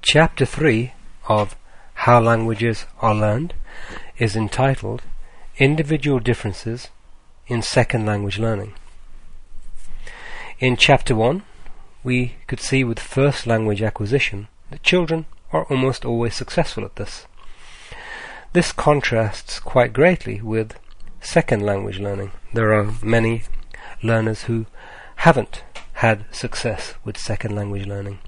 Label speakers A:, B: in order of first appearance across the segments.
A: Chapter 3 of How Languages Are Learned is entitled Individual Differences in Second Language Learning. In Chapter 1, we could see with first language acquisition that children are almost always successful at this. This contrasts quite greatly with second language learning. There are many learners who haven't had success with second language learning.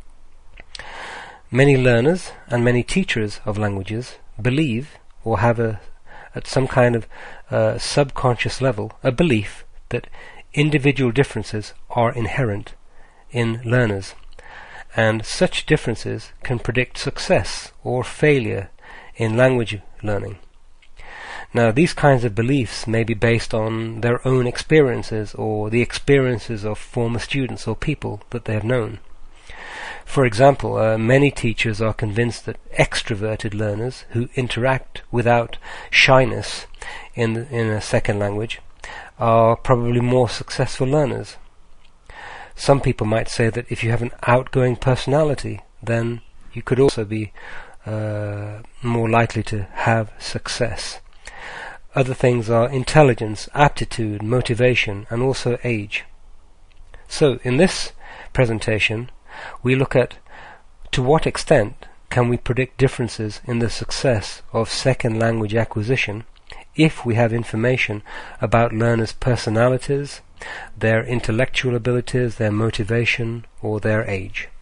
A: Many learners and many teachers of languages believe or have at some kind of subconscious level a belief that individual differences are inherent in learners, and such differences can predict success or failure in language learning. Now, these kinds of beliefs may be based on their own experiences or the experiences of former students or people that they have known. For example, many teachers are convinced that extroverted learners who interact without shyness in a second language are probably more successful learners. Some people might say that if you have an outgoing personality, then you could also be more likely to have success. Other things are intelligence, aptitude, motivation, and also age. So, in this presentation, we look at to what extent can we predict differences in the success of second language acquisition if we have information about learners' personalities, their intellectual abilities, their motivation, or their age.